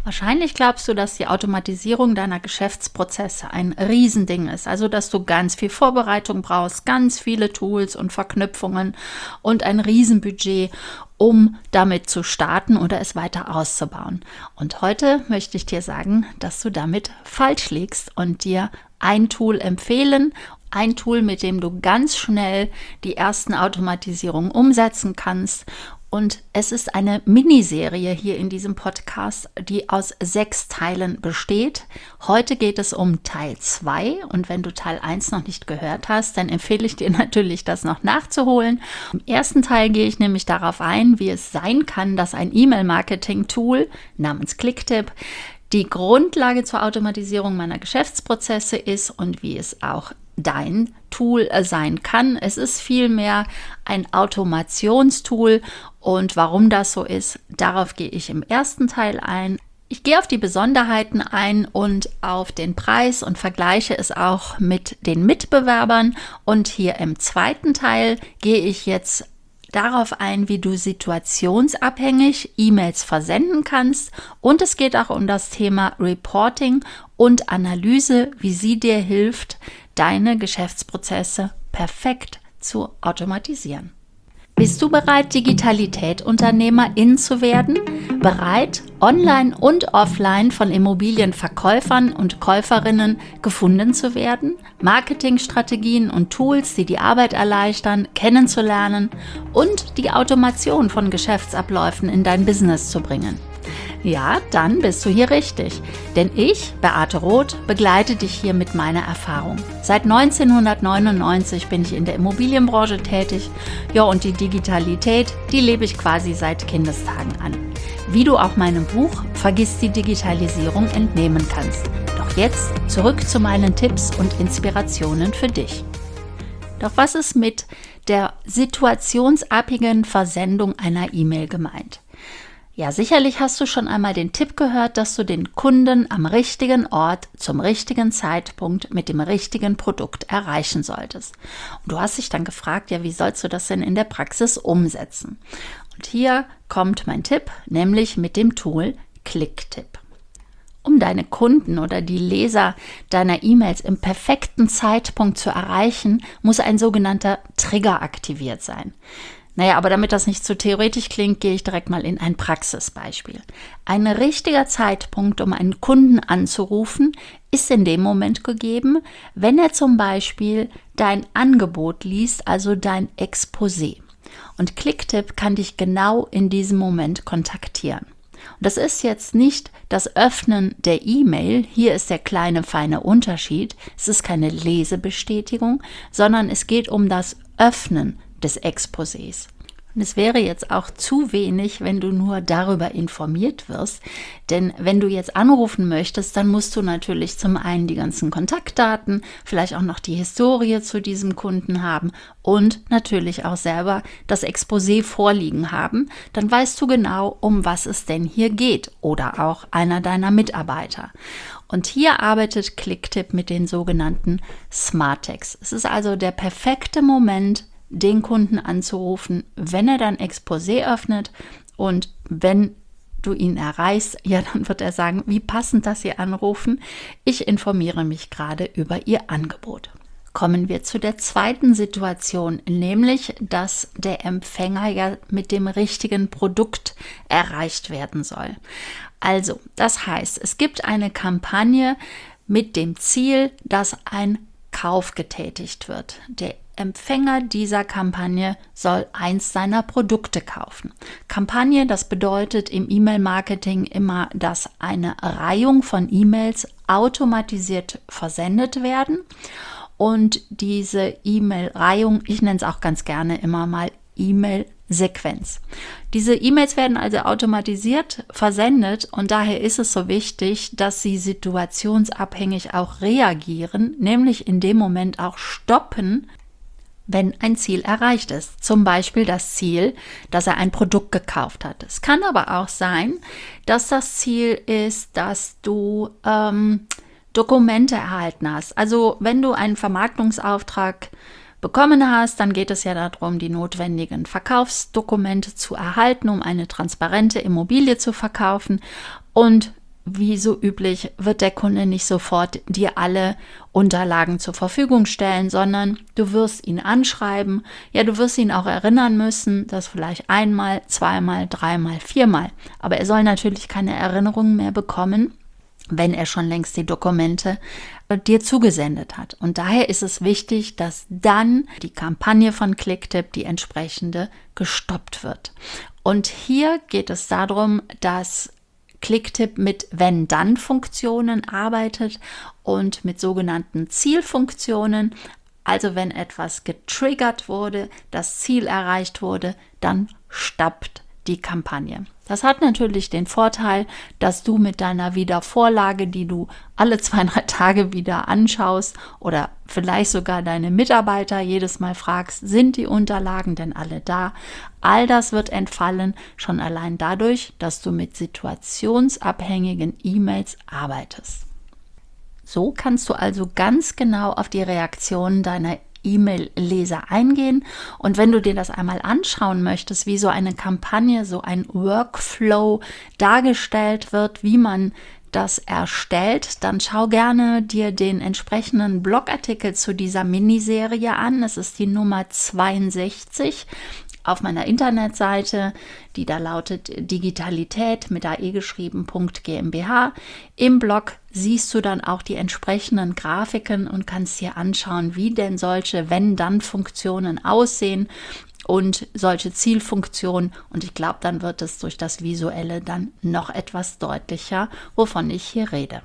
Wahrscheinlich glaubst du, dass die Automatisierung deiner Geschäftsprozesse ein Riesending ist. Also, dass du ganz viel Vorbereitung brauchst, ganz viele Tools und Verknüpfungen und ein Riesenbudget, um damit zu starten oder es weiter auszubauen. Und heute möchte ich dir sagen, dass du damit falsch liegst und dir ein Tool empfehlen. Ein Tool, mit dem du ganz schnell die ersten Automatisierungen umsetzen kannst. Und es ist eine Miniserie hier in diesem Podcast, die aus 6 Teilen besteht. Heute geht es um Teil 2 und wenn du Teil 1 noch nicht gehört hast, dann empfehle ich dir natürlich, das noch nachzuholen. Im ersten Teil gehe ich nämlich darauf ein, wie es sein kann, dass ein E-Mail-Marketing-Tool namens Clicktip die Grundlage zur Automatisierung meiner Geschäftsprozesse ist und wie es auch dein Tool sein kann. Es ist vielmehr ein Automationstool und warum das so ist, darauf gehe ich im ersten Teil ein. Ich gehe auf die Besonderheiten ein und auf den Preis und vergleiche es auch mit den Mitbewerbern. Und hier im zweiten Teil gehe ich jetzt darauf ein, wie du situationsabhängig E-Mails versenden kannst. Und es geht auch um das Thema Reporting und Analyse, wie sie dir hilft, deine Geschäftsprozesse perfekt zu automatisieren. Bist du bereit, Digitalität-Unternehmerin zu werden? Bereit, online und offline von Immobilienverkäufern und Käuferinnen gefunden zu werden? Marketingstrategien und Tools, die die Arbeit erleichtern, kennenzulernen und die Automation von Geschäftsabläufen in dein Business zu bringen? Ja, dann bist du hier richtig. Denn ich, Beate Roth, begleite dich hier mit meiner Erfahrung. Seit 1999 bin ich in der Immobilienbranche tätig. Ja, und die Digitalität, die lebe ich quasi seit Kindestagen an. Wie du auch meinem Buch Vergiss die Digitalisierung entnehmen kannst. Doch jetzt zurück zu meinen Tipps und Inspirationen für dich. Doch was ist mit der situationsabhängigen Versendung einer E-Mail gemeint? Ja, sicherlich hast du schon einmal den Tipp gehört, dass du den Kunden am richtigen Ort zum richtigen Zeitpunkt mit dem richtigen Produkt erreichen solltest. Und du hast dich dann gefragt, ja, wie sollst du das denn in der Praxis umsetzen? Und hier kommt mein Tipp, nämlich mit dem Tool Clicktip. Um deine Kunden oder die Leser deiner E-Mails im perfekten Zeitpunkt zu erreichen, muss ein sogenannter Trigger aktiviert sein. Naja, aber damit das nicht zu theoretisch klingt, gehe ich direkt mal in ein Praxisbeispiel. Ein richtiger Zeitpunkt, um einen Kunden anzurufen, ist in dem Moment gegeben, wenn er zum Beispiel dein Angebot liest, also dein Exposé. Und Clicktip kann dich genau in diesem Moment kontaktieren. Und das ist jetzt nicht das Öffnen der E-Mail, hier ist der kleine feine Unterschied, es ist keine Lesebestätigung, sondern es geht um das Öffnen des Exposés. Und es wäre jetzt auch zu wenig, wenn du nur darüber informiert wirst, denn wenn du jetzt anrufen möchtest, dann musst du natürlich zum einen die ganzen Kontaktdaten, vielleicht auch noch die Historie zu diesem Kunden haben und natürlich auch selber das Exposé vorliegen haben. Dann weißt du genau, um was es denn hier geht oder auch einer deiner Mitarbeiter. Und hier arbeitet Clicktip mit den sogenannten Smart Tags. Es ist also der perfekte Moment, den Kunden anzurufen, wenn er dein Exposé öffnet und wenn du ihn erreichst, ja, dann wird er sagen, wie passend, dass Sie anrufen. Ich informiere mich gerade über Ihr Angebot. Kommen wir zu der zweiten Situation, nämlich, dass der Empfänger ja mit dem richtigen Produkt erreicht werden soll. Also, das heißt, es gibt eine Kampagne mit dem Ziel, dass ein Kauf getätigt wird. Der Empfänger dieser Kampagne soll eins seiner Produkte kaufen. Kampagne, das bedeutet im E-Mail-Marketing immer, dass eine Reihung von E-Mails automatisiert versendet werden und diese E-Mail-Reihung, ich nenne es auch ganz gerne immer mal E-Mail-Sequenz. Diese E-Mails werden also automatisiert versendet und daher ist es so wichtig, dass sie situationsabhängig auch reagieren, nämlich in dem Moment auch stoppen, wenn ein Ziel erreicht ist. Zum Beispiel das Ziel, dass er ein Produkt gekauft hat. Es kann aber auch sein, dass das Ziel ist, dass du Dokumente erhalten hast. Also wenn du einen Vermarktungsauftrag bekommen hast, dann geht es ja darum, die notwendigen Verkaufsdokumente zu erhalten, um eine transparente Immobilie zu verkaufen. Und wie so üblich wird der Kunde nicht sofort dir alle Unterlagen zur Verfügung stellen, sondern du wirst ihn anschreiben. Ja, du wirst ihn auch erinnern müssen, das vielleicht einmal, zweimal, dreimal, viermal. Aber er soll natürlich keine Erinnerungen mehr bekommen, wenn er schon längst die Dokumente dir zugesendet hat. Und daher ist es wichtig, dass dann die Kampagne von Clicktip, die entsprechende, gestoppt wird. Und hier geht es darum, dass Clicktip mit Wenn-Dann-Funktionen arbeitet und mit sogenannten Zielfunktionen. Also wenn etwas getriggert wurde, das Ziel erreicht wurde, dann stoppt die Kampagne. Das hat natürlich den Vorteil, dass du mit deiner Wiedervorlage, die du alle 2-3 Tage wieder anschaust oder vielleicht sogar deine Mitarbeiter jedes Mal fragst, sind die Unterlagen denn alle da? All das wird entfallen, schon allein dadurch, dass du mit situationsabhängigen E-Mails arbeitest. So kannst du also ganz genau auf die Reaktionen deiner E-Mail-Leser eingehen. Und wenn du dir das einmal anschauen möchtest, wie so eine Kampagne, so ein Workflow dargestellt wird, wie man das erstellt, dann schau gerne dir den entsprechenden Blogartikel zu dieser Miniserie an. Es ist die Nummer 62 auf meiner Internetseite, die da lautet Digitalität mit AE geschrieben.GmbH. Im Blog siehst du dann auch die entsprechenden Grafiken und kannst dir anschauen, wie denn solche Wenn-Dann-Funktionen aussehen und solche Zielfunktionen. Und ich glaube, dann wird es durch das Visuelle dann noch etwas deutlicher, wovon ich hier rede.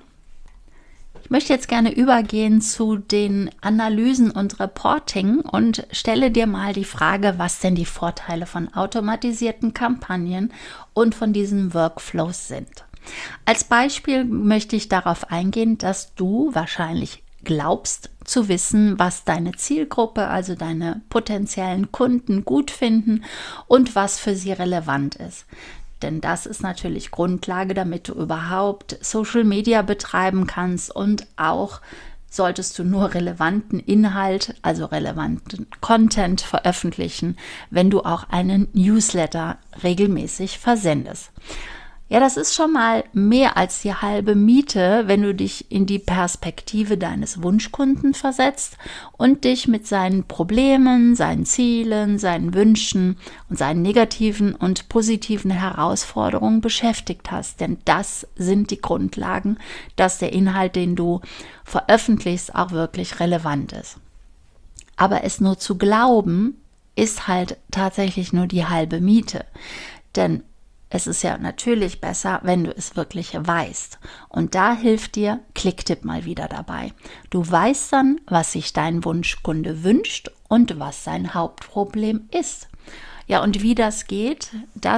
Ich möchte jetzt gerne übergehen zu den Analysen und Reporting und stelle dir mal die Frage, was denn die Vorteile von automatisierten Kampagnen und von diesen Workflows sind. Als Beispiel möchte ich darauf eingehen, dass du wahrscheinlich glaubst zu wissen, was deine Zielgruppe, also deine potenziellen Kunden gut finden und was für sie relevant ist. Denn das ist natürlich Grundlage, damit du überhaupt Social Media betreiben kannst und auch solltest du nur relevanten Inhalt, also relevanten Content veröffentlichen, wenn du auch einen Newsletter regelmäßig versendest. Ja, das ist schon mal mehr als die halbe Miete, wenn du dich in die Perspektive deines Wunschkunden versetzt und dich mit seinen Problemen, seinen Zielen, seinen Wünschen und seinen negativen und positiven Herausforderungen beschäftigt hast. Denn das sind die Grundlagen, dass der Inhalt, den du veröffentlichst, auch wirklich relevant ist. Aber es nur zu glauben, ist halt tatsächlich nur die halbe Miete. Denn es ist ja natürlich besser, wenn du es wirklich weißt. Und da hilft dir Clicktip mal wieder dabei. Du weißt dann, was sich dein Wunschkunde wünscht und was sein Hauptproblem ist. Ja, und wie das geht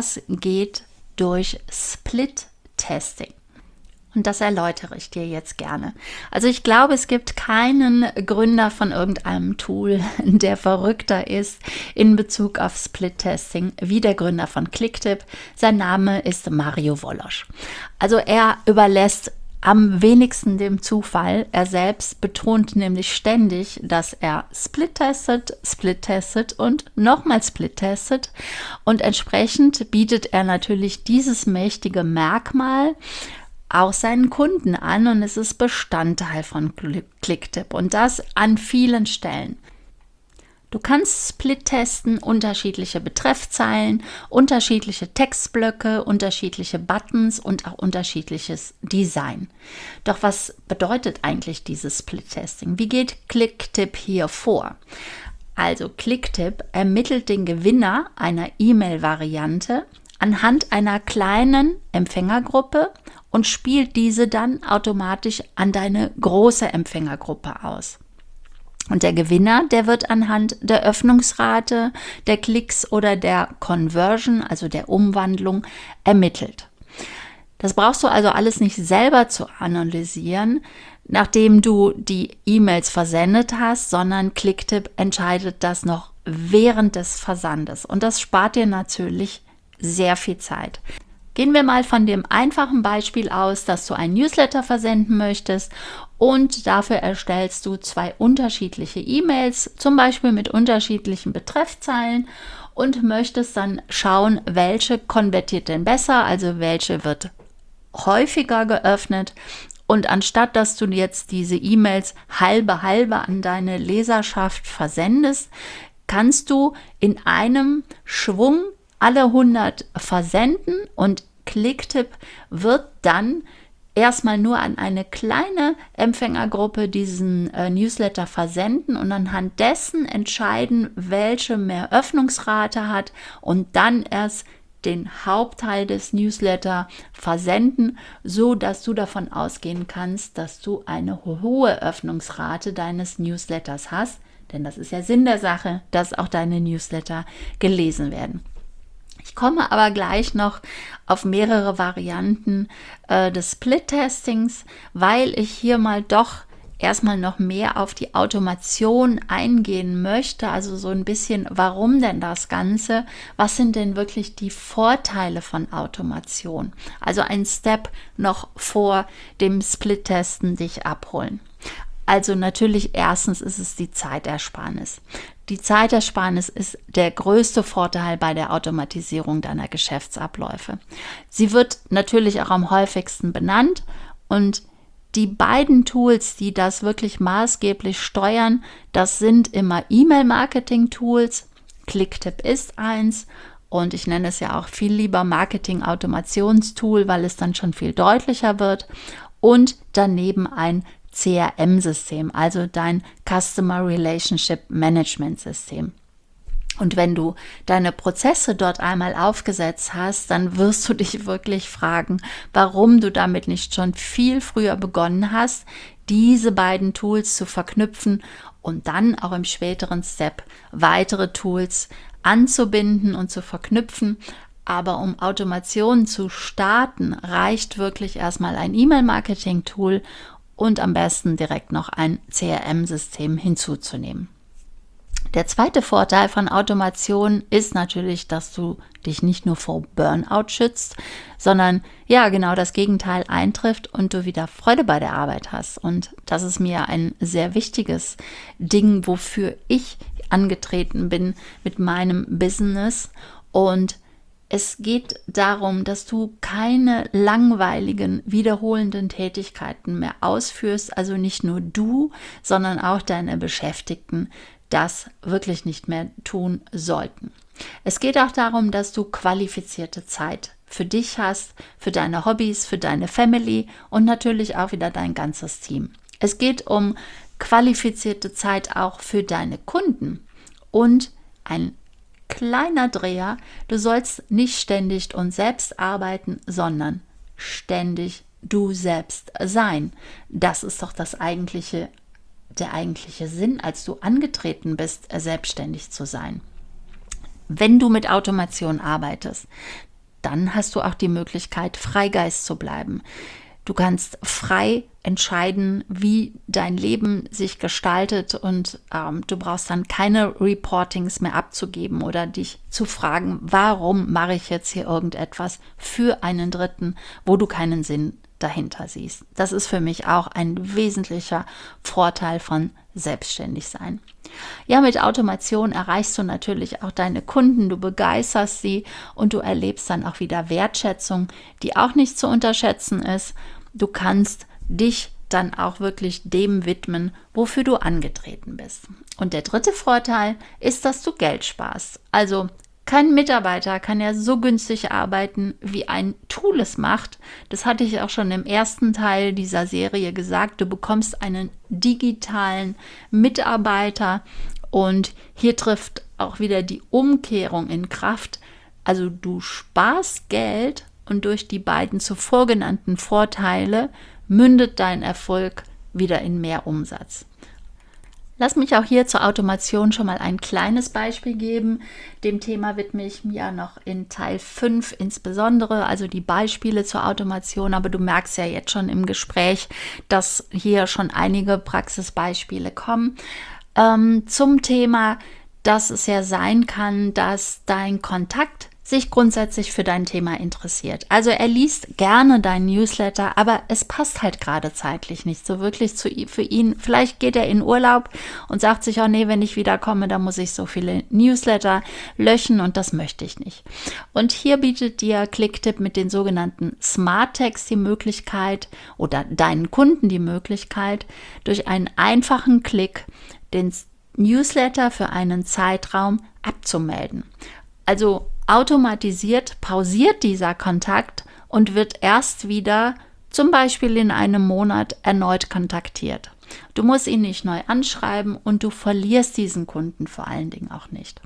durch Split-Testing. Und das erläutere ich dir jetzt gerne. Also ich glaube, es gibt keinen Gründer von irgendeinem Tool, der verrückter ist in Bezug auf Split-Testing wie der Gründer von Clicktip. Sein Name ist Mario Wolosch. Also er überlässt am wenigsten dem Zufall. Er selbst betont nämlich ständig, dass er Split-testet und nochmal Split-testet. Und entsprechend bietet er natürlich dieses mächtige Merkmal auch seinen Kunden an und es ist Bestandteil von Clicktip und das an vielen Stellen. Du kannst Split testen, unterschiedliche Betreffzeilen, unterschiedliche Textblöcke, unterschiedliche Buttons und auch unterschiedliches Design. Doch was bedeutet eigentlich dieses Split-Testing? Wie geht Clicktip hier vor? Also Clicktip ermittelt den Gewinner einer E-Mail-Variante anhand einer kleinen Empfängergruppe und spielt diese dann automatisch an deine große Empfängergruppe aus. Und der Gewinner, der wird anhand der Öffnungsrate, der Klicks oder der Conversion, also der Umwandlung, ermittelt. Das brauchst du also alles nicht selber zu analysieren, nachdem du die E-Mails versendet hast, sondern Clicktip entscheidet das noch während des Versandes. Und das spart dir natürlich sehr viel Zeit. Gehen wir mal von dem einfachen Beispiel aus, dass du einen Newsletter versenden möchtest und dafür erstellst du 2 unterschiedliche E-Mails, zum Beispiel mit unterschiedlichen Betreffzeilen und möchtest dann schauen, welche konvertiert denn besser, also welche wird häufiger geöffnet. Und anstatt, dass du jetzt diese E-Mails halbe an deine Leserschaft versendest, kannst du in einem Schwung alle 100 versenden und Clicktip wird dann erstmal nur an eine kleine Empfängergruppe diesen Newsletter versenden und anhand dessen entscheiden, welche mehr Öffnungsrate hat und dann erst den Hauptteil des Newsletter versenden, so dass du davon ausgehen kannst, dass du eine hohe Öffnungsrate deines Newsletters hast, denn das ist ja Sinn der Sache, dass auch deine Newsletter gelesen werden. Ich komme aber gleich noch auf mehrere Varianten des Split-Testings, weil ich hier mal doch erstmal noch mehr auf die Automation eingehen möchte, also so ein bisschen, warum denn das Ganze? Was sind denn wirklich die Vorteile von Automation? Also ein Step noch vor dem Split-Testen dich abholen. Also natürlich erstens ist es die Zeitersparnis. Die Zeitersparnis ist der größte Vorteil bei der Automatisierung deiner Geschäftsabläufe. Sie wird natürlich auch am häufigsten benannt und die beiden Tools, die das wirklich maßgeblich steuern, das sind immer E-Mail-Marketing-Tools. Clicktip ist eins und ich nenne es ja auch viel lieber Marketing-Automationstool, weil es dann schon viel deutlicher wird. Und daneben ein CRM-System, also dein Customer Relationship Management System. Und wenn du deine Prozesse dort einmal aufgesetzt hast, dann wirst du dich wirklich fragen, warum du damit nicht schon viel früher begonnen hast, diese beiden Tools zu verknüpfen und dann auch im späteren Step weitere Tools anzubinden und zu verknüpfen. Aber um Automation zu starten, reicht wirklich erstmal ein E-Mail-Marketing-Tool und am besten direkt noch ein CRM-System hinzuzunehmen. Der zweite Vorteil von Automation ist natürlich, dass du dich nicht nur vor Burnout schützt, sondern ja, genau das Gegenteil eintrifft und du wieder Freude bei der Arbeit hast. Und das ist mir ein sehr wichtiges Ding, wofür ich angetreten bin mit meinem Business. Und es geht darum, dass du keine langweiligen, wiederholenden Tätigkeiten mehr ausführst, also nicht nur du, sondern auch deine Beschäftigten das wirklich nicht mehr tun sollten. Es geht auch darum, dass du qualifizierte Zeit für dich hast, für deine Hobbys, für deine Family und natürlich auch wieder dein ganzes Team. Es geht um qualifizierte Zeit auch für deine Kunden und ein kleiner Dreher, du sollst nicht ständig und selbst arbeiten, sondern ständig du selbst sein. Das ist doch der eigentliche Sinn, als du angetreten bist, selbstständig zu sein. Wenn du mit Automation arbeitest, dann hast du auch die Möglichkeit, Freigeist zu bleiben. Du kannst frei entscheiden, wie dein Leben sich gestaltet und du brauchst dann keine Reportings mehr abzugeben oder dich zu fragen, warum mache ich jetzt hier irgendetwas für einen Dritten, wo du keinen Sinn dahinter siehst. Das ist für mich auch ein wesentlicher Vorteil von Selbstständigsein. Ja, mit Automation erreichst du natürlich auch deine Kunden, du begeisterst sie und du erlebst dann auch wieder Wertschätzung, die auch nicht zu unterschätzen ist. Du kannst dich dann auch wirklich dem widmen, wofür du angetreten bist. Und der dritte Vorteil ist, dass du Geld sparst. Also kein Mitarbeiter kann ja so günstig arbeiten, wie ein Tool es macht. Das hatte ich auch schon im ersten Teil dieser Serie gesagt. Du bekommst einen digitalen Mitarbeiter und hier trifft auch wieder die Umkehrung in Kraft. Also du sparst Geld und durch die beiden zuvor genannten Vorteile mündet dein Erfolg wieder in mehr Umsatz. Lass mich auch hier zur Automation schon mal ein kleines Beispiel geben. Dem Thema widme ich mir ja noch in Teil 5 insbesondere, also die Beispiele zur Automation. Aber du merkst ja jetzt schon im Gespräch, dass hier schon einige Praxisbeispiele kommen. Zum Thema, dass es ja sein kann, dass dein Kontakt sich grundsätzlich für dein Thema interessiert. Also er liest gerne deinen Newsletter, aber es passt halt gerade zeitlich nicht so wirklich für ihn. Vielleicht geht er in Urlaub und sagt sich, oh nee, wenn ich wiederkomme, dann muss ich so viele Newsletter löschen und das möchte ich nicht. Und hier bietet dir Clicktip mit den sogenannten Smart Tags die Möglichkeit oder deinen Kunden die Möglichkeit, durch einen einfachen Klick den Newsletter für einen Zeitraum abzumelden. Also automatisiert pausiert dieser Kontakt und wird erst wieder zum Beispiel in einem Monat erneut kontaktiert. Du musst ihn nicht neu anschreiben und du verlierst diesen Kunden vor allen Dingen auch nicht.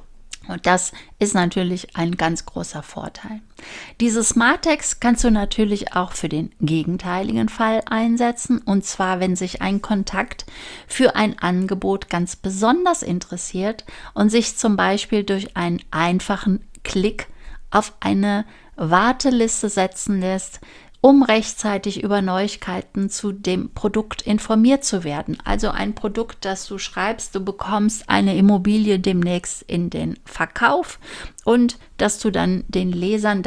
Und das ist natürlich ein ganz großer Vorteil. Diese Smart Tags kannst du natürlich auch für den gegenteiligen Fall einsetzen. Und zwar, wenn sich ein Kontakt für ein Angebot ganz besonders interessiert und sich zum Beispiel durch einen einfachen Klick auf eine Warteliste setzen lässt, um rechtzeitig über Neuigkeiten zu dem Produkt informiert zu werden. Also ein Produkt, das du schreibst, du bekommst eine Immobilie demnächst in den Verkauf und dass du dann den Lesern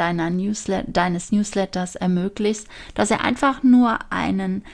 deines Newsletters ermöglicht, dass er einfach nur einen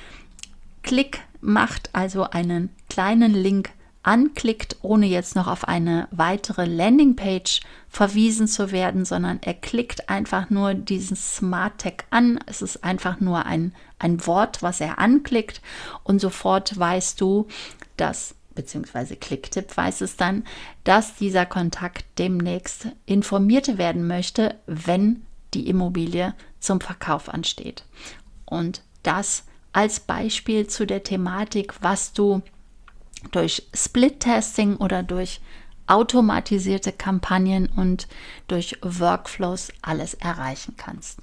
Klick macht, also einen kleinen Link anklickt, ohne jetzt noch auf eine weitere Landingpage verwiesen zu werden, sondern er klickt einfach nur diesen Smart Tag an. Es ist einfach nur ein Wort, was er anklickt und sofort weißt du, dass, beziehungsweise Clicktip weiß es dann, dass dieser Kontakt demnächst informiert werden möchte, wenn die Immobilie zum Verkauf ansteht. Und das als Beispiel zu der Thematik, was du durch Split-Testing oder durch automatisierte Kampagnen und durch Workflows alles erreichen kannst.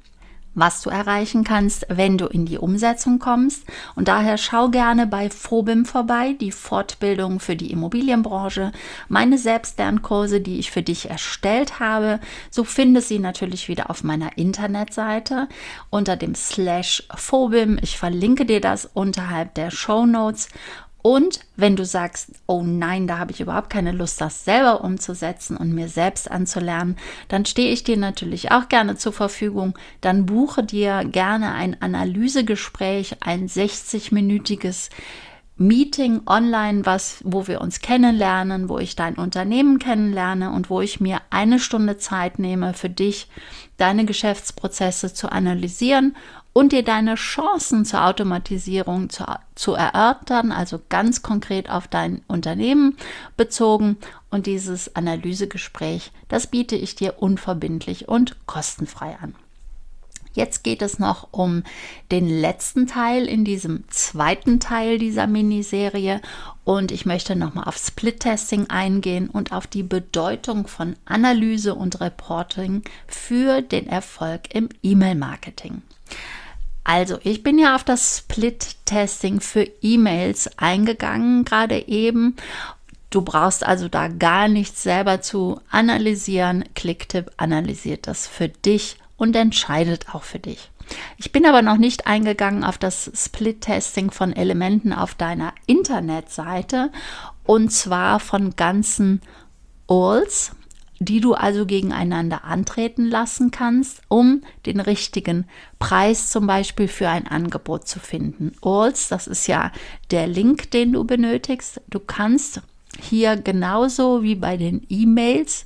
Was du erreichen kannst, wenn du in die Umsetzung kommst. Und daher schau gerne bei Phobim vorbei, die Fortbildung für die Immobilienbranche, meine Selbstlernkurse, die ich für dich erstellt habe. So findest du sie natürlich wieder auf meiner Internetseite unter dem /Phobim. Ich verlinke dir das unterhalb der Shownotes. Und wenn du sagst, oh nein, da habe ich überhaupt keine Lust, das selber umzusetzen und mir selbst anzulernen, dann stehe ich dir natürlich auch gerne zur Verfügung. Dann buche dir gerne ein Analysegespräch, ein 60-minütiges Meeting online, wo wir uns kennenlernen, wo ich dein Unternehmen kennenlerne und wo ich mir 1 Stunde Zeit nehme für dich, deine Geschäftsprozesse zu analysieren und dir deine Chancen zur Automatisierung zu erörtern, also ganz konkret auf dein Unternehmen bezogen. Und dieses Analysegespräch, das biete ich dir unverbindlich und kostenfrei an. Jetzt geht es noch um den letzten Teil in diesem zweiten Teil dieser Miniserie und ich möchte nochmal auf Split-Testing eingehen und auf die Bedeutung von Analyse und Reporting für den Erfolg im E-Mail-Marketing. Also, ich bin ja auf das Split-Testing für E-Mails eingegangen, gerade eben. Du brauchst also da gar nichts selber zu analysieren. Clicktip analysiert das für dich und entscheidet auch für dich. Ich bin aber noch nicht eingegangen auf das Split-Testing von Elementen auf deiner Internetseite und zwar von ganzen URLs, die du also gegeneinander antreten lassen kannst, um den richtigen Preis zum Beispiel für ein Angebot zu finden. URLs, das ist ja der Link, den du benötigst. Du kannst hier genauso wie bei den E-Mails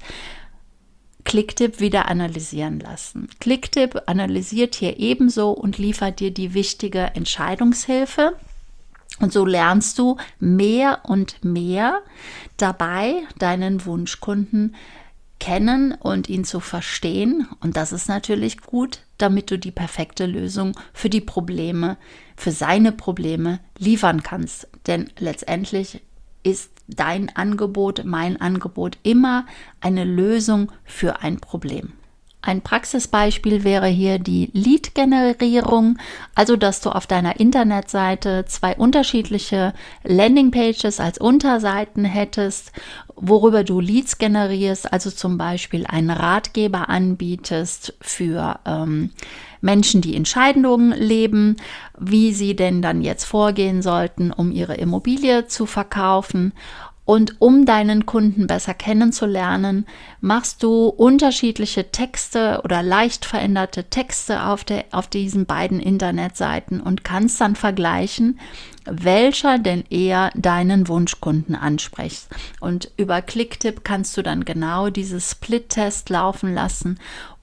Clicktip wieder analysieren lassen. Clicktip analysiert hier ebenso und liefert dir die wichtige Entscheidungshilfe. Und so lernst du mehr und mehr dabei, deinen Wunschkunden kennen und ihn zu verstehen. Und das ist natürlich gut, damit du die perfekte Lösung für die Probleme, für seine Probleme liefern kannst. Denn letztendlich ist dein Angebot, mein Angebot immer eine Lösung für ein Problem. Ein Praxisbeispiel wäre hier die Lead-Generierung, also dass du auf deiner Internetseite 2 unterschiedliche Landingpages als Unterseiten hättest, worüber du Leads generierst, also zum Beispiel einen Ratgeber anbietest für Menschen, die in Scheidungen leben, wie sie denn dann jetzt vorgehen sollten, um ihre Immobilie zu verkaufen. Und um deinen Kunden besser kennenzulernen, machst du unterschiedliche Texte oder leicht veränderte Texte auf diesen beiden Internetseiten und kannst dann vergleichen, welcher denn eher deinen Wunschkunden anspricht. Und über Clicktip kannst du dann genau diesen Split-Test laufen lassen,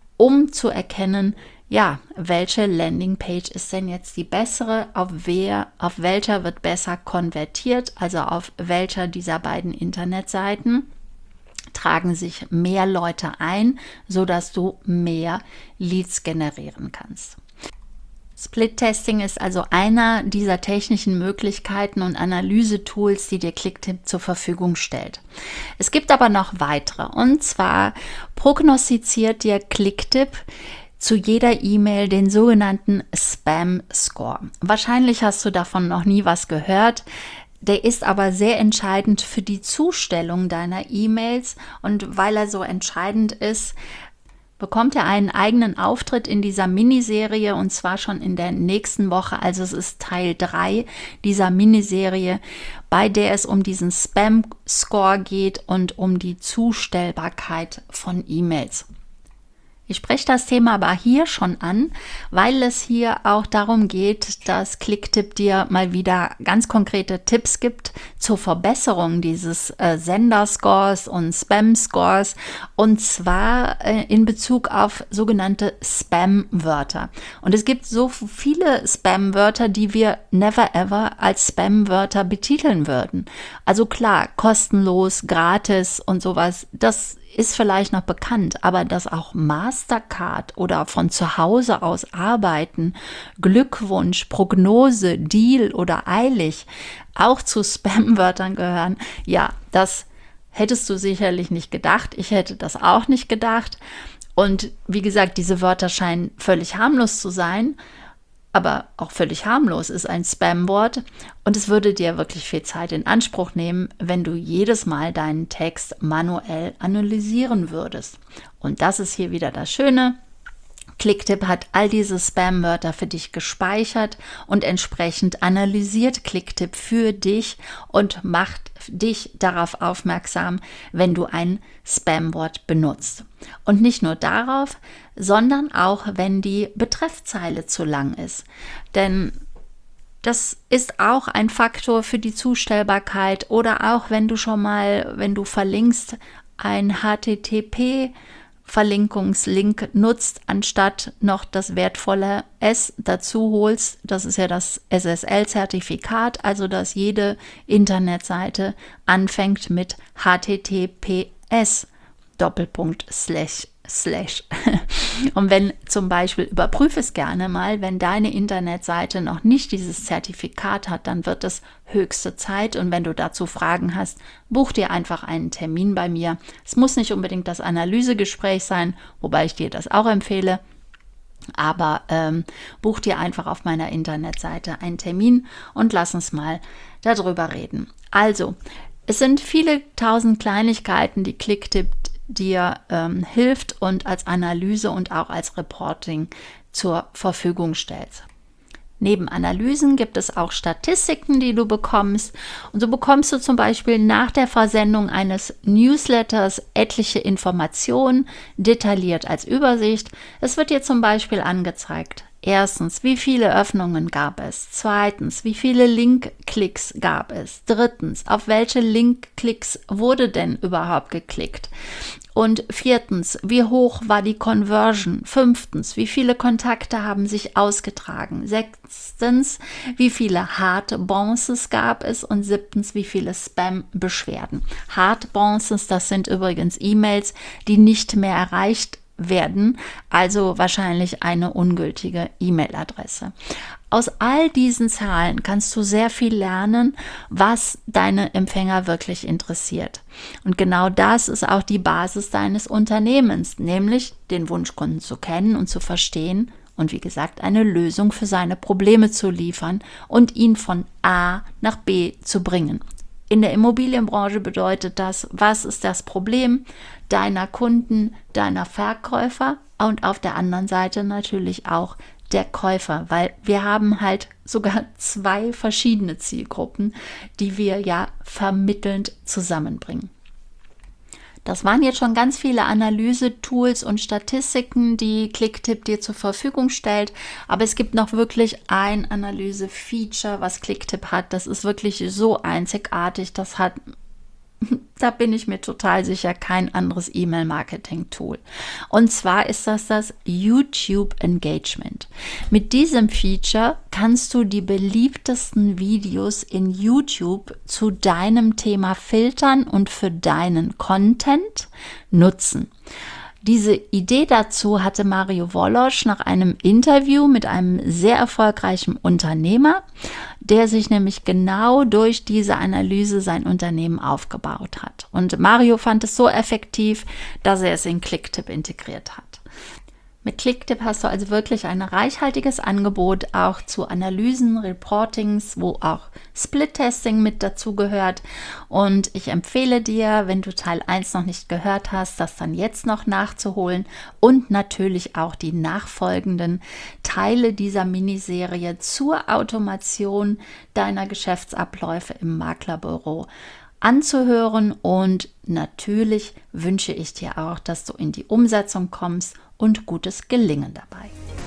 um zu erkennen, ja, welche Landingpage ist denn jetzt die bessere, auf welcher wird besser konvertiert, also auf welcher dieser beiden Internetseiten tragen sich mehr Leute ein, sodass du mehr Leads generieren kannst. Split-Testing ist also einer dieser technischen Möglichkeiten und Analysetools, die dir Clicktip zur Verfügung stellt. Es gibt aber noch weitere, und zwar prognostiziert dir Clicktip zu jeder E-Mail den sogenannten Spam-Score. Wahrscheinlich hast du davon noch nie was gehört. Der ist aber sehr entscheidend für die Zustellung deiner E-Mails, und weil er so entscheidend ist, bekommt er einen eigenen Auftritt in dieser Miniserie, und zwar schon in der nächsten Woche. Also es ist Teil 3 dieser Miniserie, bei der es um diesen Spam-Score geht und um die Zustellbarkeit von E-Mails. Ich spreche das Thema aber hier schon an, weil es hier auch darum geht, dass Clicktip dir mal wieder ganz konkrete Tipps gibt zur Verbesserung dieses Senderscores und Spam-Scores, und zwar in Bezug auf sogenannte Spam-Wörter. Und es gibt so viele Spam-Wörter, die wir never ever als Spam-Wörter betiteln würden. Also klar, kostenlos, gratis und sowas, das ist vielleicht noch bekannt, aber dass auch Mastercard oder von zu Hause aus arbeiten, Glückwunsch, Prognose, Deal oder eilig auch zu Spam-Wörtern gehören, ja, das hättest du sicherlich nicht gedacht. Ich hätte das auch nicht gedacht. Und wie gesagt, diese Wörter scheinen völlig harmlos zu sein, aber auch völlig harmlos ist ein Spam-Wort, und es würde dir wirklich viel Zeit in Anspruch nehmen, wenn du jedes Mal deinen Text manuell analysieren würdest. Und das ist hier wieder das Schöne. Clicktip hat all diese Spam-Wörter für dich gespeichert, und entsprechend analysiert Clicktip für dich und macht dich darauf aufmerksam, wenn du ein Spam-Wort benutzt. Und nicht nur darauf, sondern auch, wenn die Betreffzeile zu lang ist. Denn das ist auch ein Faktor für die Zustellbarkeit, oder auch wenn du verlinkst, ein HTTP Verlinkungslink nutzt, anstatt noch das wertvolle S dazu holst. Das ist ja das SSL-Zertifikat, also dass jede Internetseite anfängt mit HTTPS Doppelpunkt Slash. Und wenn zum Beispiel, überprüfe es gerne mal, wenn deine Internetseite noch nicht dieses Zertifikat hat, dann wird es höchste Zeit. Und wenn du dazu Fragen hast, buch dir einfach einen Termin bei mir. Es muss nicht unbedingt das Analysegespräch sein, wobei ich dir das auch empfehle. Aber buch dir einfach auf meiner Internetseite einen Termin und lass uns mal darüber reden. Also, es sind viele tausend Kleinigkeiten, die Clicktip dir hilft und als Analyse und auch als Reporting zur Verfügung stellt. Neben Analysen gibt es auch Statistiken, die du bekommst. Und so bekommst du zum Beispiel nach der Versendung eines Newsletters etliche Informationen, detailliert als Übersicht. Es wird dir zum Beispiel angezeigt: Erstens, wie viele Öffnungen gab es? Zweitens, wie viele Link-Klicks gab es? Drittens, auf welche Link-Klicks wurde denn überhaupt geklickt? Und viertens, wie hoch war die Conversion? Fünftens, wie viele Kontakte haben sich ausgetragen? Sechstens, wie viele Hard Bounces gab es? Und siebtens, wie viele Spam-Beschwerden? Hard Bounces, das sind übrigens E-Mails, die nicht mehr erreicht werden, also wahrscheinlich eine ungültige E-Mail-Adresse. Aus all diesen Zahlen kannst du sehr viel lernen, was deine Empfänger wirklich interessiert. Und genau das ist auch die Basis deines Unternehmens, nämlich den Wunschkunden zu kennen und zu verstehen und wie gesagt eine Lösung für seine Probleme zu liefern und ihn von A nach B zu bringen. In der Immobilienbranche bedeutet das, was ist das Problem deiner Kunden, deiner Verkäufer und auf der anderen Seite natürlich auch der Käufer, weil wir haben halt sogar 2 verschiedene Zielgruppen, die wir ja vermittelnd zusammenbringen. Das waren jetzt schon ganz viele Analyse-Tools und Statistiken, die Clicktip dir zur Verfügung stellt. Aber es gibt noch wirklich ein Analyse-Feature, was Clicktip hat. Das ist wirklich so einzigartig. Da bin ich mir total sicher, kein anderes E-Mail-Marketing-Tool. Und zwar ist das YouTube Engagement. Mit diesem Feature kannst du die beliebtesten Videos in YouTube zu deinem Thema filtern und für deinen Content nutzen. Diese Idee dazu hatte Mario Wolosch nach einem Interview mit einem sehr erfolgreichen Unternehmer, der sich nämlich genau durch diese Analyse sein Unternehmen aufgebaut hat. Und Mario fand es so effektiv, dass er es in Clicktip integriert hat. Mit Clicktip hast du also wirklich ein reichhaltiges Angebot auch zu Analysen, Reportings, wo auch Split-Testing mit dazu gehört. Und ich empfehle dir, wenn du Teil 1 noch nicht gehört hast, das dann jetzt noch nachzuholen und natürlich auch die nachfolgenden Teile dieser Miniserie zur Automation deiner Geschäftsabläufe im Maklerbüro anzuhören. Und natürlich wünsche ich dir auch, dass du in die Umsetzung kommst und gutes Gelingen dabei.